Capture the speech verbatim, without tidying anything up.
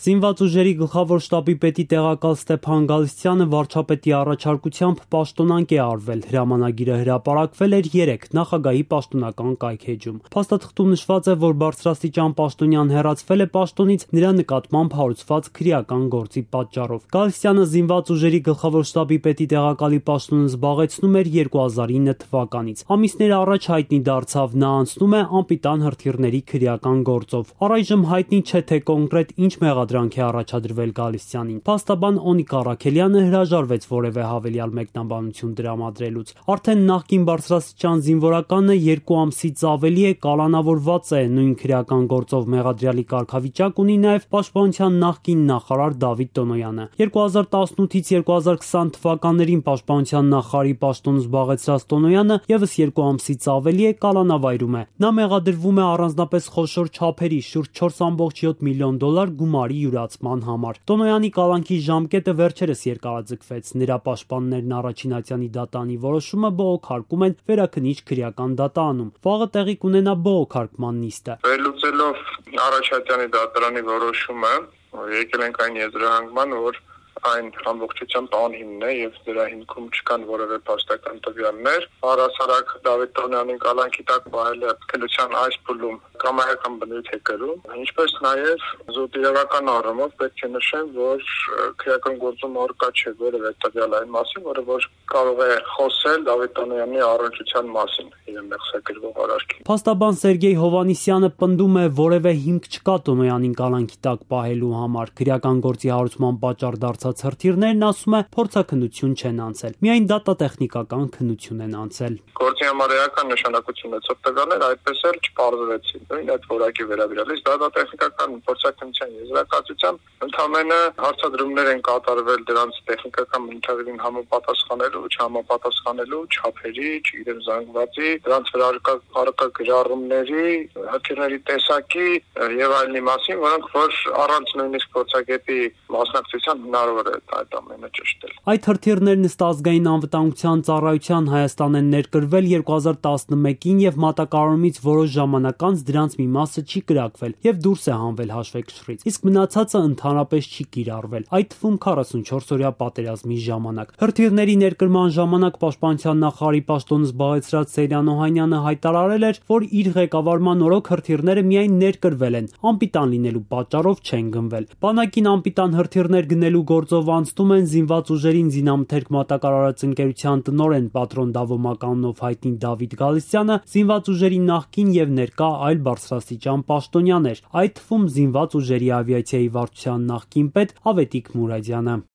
Զինված ուժերի գլխավոր շտաբի պետի տեղակալ Ստեփան Գալստյանը վարչապետի առաջարկությամբ պաշտոնանկ է արվել։ Հրամանագիրը հրապարակվել էր երեկ նախագահի պաշտոնական կայքէջում։ Փաստաթղթում նշված է, որ բարձրաստիճան պաշտոնյան հեռացվել է պաշտոնից նրա նկատմամբ հարուցված քրեական գործի պատճառով։ Գալստյանը զինված ուժերի գլխավոր շտաբի պետի տեղակալի պաշտոնը զբաղեցնում էր երկու հազար ինը թվականից։ Ամիսներ առաջ հայտնի դարձավ, նա անցնում է անպիտան հրթիռների քրեական գործով։ Առայժմ հայտնի չէ, թե կոնկրետ ինչ մեղադրանք է առաջադրվել Գալստյանին։ Փաստաբան Օնիկ Առաքելյանը հրաժարվեց որևէ հավելյալ մեկնաբանություն տրամադրելուց։ Արդեն նախկին բարձրաստիճան զինվորականը երկու ամսից ավելի է կալանավորված է, նույն քրեական գործով մեղադրյալի կարգավիճակ ունի նաև Պաշտպանության նախկին նախարար Դավիթ Տոնոյանը։ երկու հազար տասնութից երկու հազար քսան թվականներին Պաշտպանության նախարարի պաշտոն զբաղեցրած Տոնոյանը ևս երկու ամսից ավելի է կալանավայրում է։ Նա մեղադրվում է առանձնապես խոշոր չափերի շուրջ չորս կόμμα յոթ միլիոն դոլար գումարի յուրացման համար։ Տոնոյանի կալանքի ժամկետը վերջերս երկարաձգվեց։ Նրա պաշտպաններն առաջին ատյանի դատանի որոշումը բողոքարկում են Վերաքնիչ քրեական դատարանում։ Վաղը տեղի կունենա բողոքարկման նիստը։ Վերլուծելով առաջատյանի դատարանի որոշումը, եկել ենք այն եզրահանգման, որ այն ամբողջությամբ անհիմն է եւ դրա հիմքում չկան որևէ փաստական տվյալներ։ Առհասարակ Դավիթ Տոնոյանին կալանքի տակ պահելը քննության այս փուլում կամայական բնույթ է կրում, ինչպես նաեւ զուտիրական առումով պետք է նշեմ, որ քրեական գործում առկա չէ որևէ տվյալ այն մասին, որը որ կարող է խոսել Դավիթ Տոնոյանի առնչության մասին իր մեղսակրվող արարքի։ Փաստաբան Սերգեյ Հովանիսյանը պնդում է, որևէ հիմք չկա Տոնոյանին կալանքի տակ պահելու համար։ Քրեական գործի հարուցման պատճառ դարձած հրթիռներն, ասում է, փորձաքննություն չեն անցել։ Միայն դատատեխնիկական քննություն են անցել։ Գործի համար էական նշանակություն ունեցող տվյալներ այդպես էլ չպարզվեցին։ Նույն այդ որակի վերաբերյալ դատատեխնիկական փորձաքննության եզրակացությամբ ընդհանրապես հարցադրումներ են կատարվել դրանց տեխնիկական բնութագրին համապատասխանելու, չհամապատասխանելու, չափերի, չգիտեմ զանգվածի, դրանց վրա առկա գրառումների, հրթիռների տեսակի եւ այլնի մասին, որոնք որ առանց նույնիսկ փորձագետի մասնակցության հնարավոր է այդ ամենը ճշտել։ Այդ հրթիռներն ըստ ազգային անվտանգության ծառայության Հայաստան են ներկրվել երկու հազար տասնմեկին եւ մատակարարումից որոշ ժամանակ անց դրանց մի մասը չի կրակվել եւ դուրս է հանվել հաշվեկշռից, իսկ մնացածը ընդհանրապես չի կիրառվել, այդ թվում քառասունչորս օրյա պատերազմի ժամանակ։ Հրթիռների ներկրման ժամանակ Պաշտպանության նախարարի պաշտոնը զբաղեցրած Սեյրան Օհանյանը հայտարարել էր, որ իր ղեկավարման օրոք հրթիռները միայն ներկրվել են, անպիտան լինելու պատճառով չեն գնվել։ Բանակին անպիտան հրթիռներ գնելու գործով անցնում են զինված ուժերին զինամթերք մատակարարած ընկերության տնօրեն պատրոն Դավո Մականունով հայտնի Դավիթ Գալստյանը, զինված ուժերի նախկին եւ ներկա այլ բարձրաստիճան պաշտոնյաներ, այդ թվում զինված ուժերի ավիացիայի վարչության նախկին պետ Ավետիք Մուրադյանը։